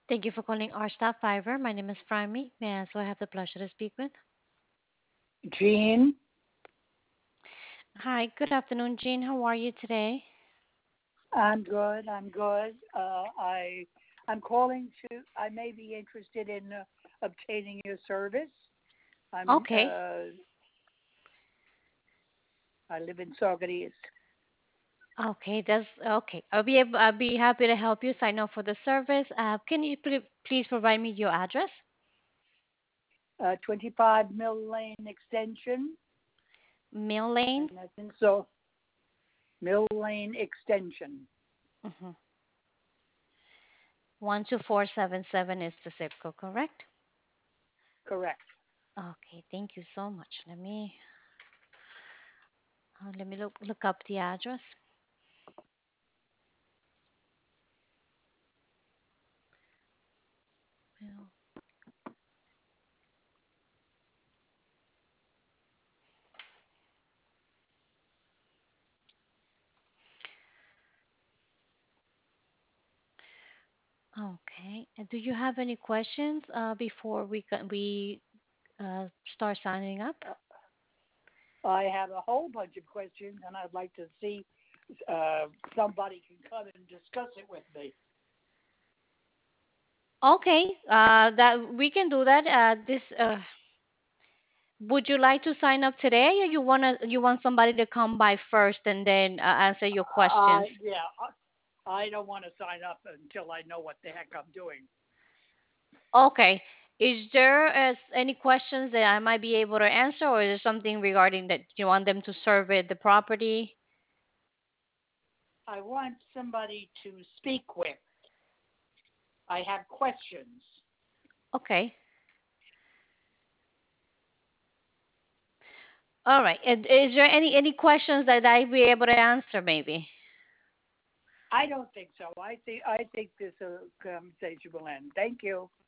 Thank you for calling our staff fiber. My name is Primy. May I also have the pleasure to speak with? Jean, Hi, good afternoon, Jean. How are you today? I'm good. I'm good. I'm calling to. I may be interested in obtaining your service. I'm. Okay. I live in Saugerties. Okay, that's okay. I'll be happy to help you sign up for the service. Can you please provide me your address? 25 Mill Lane Extension, Mill and Lane. that's in Mill Lane Extension. Mm-hmm. 12477 is the zip code, correct? Correct. Okay, thank you so much. Let me look up the address. Mill- Okay. And do you have any questions before we start signing up? Uh, I have a whole bunch of questions, and I'd like to see somebody can come and discuss it with me. Okay, that we can do that. This Would you like to sign up today, or you want somebody to come by first and then answer your questions? Yeah, I don't want to sign up until I know what the heck I'm doing. Okay. Is there any questions that I might be able to answer, or is there something regarding that you want them to survey the property? I want somebody to speak with. I have questions. Okay. All right. And is there any questions that I be able to answer, maybe? I don't think so. I think this conversation will end. Thank you.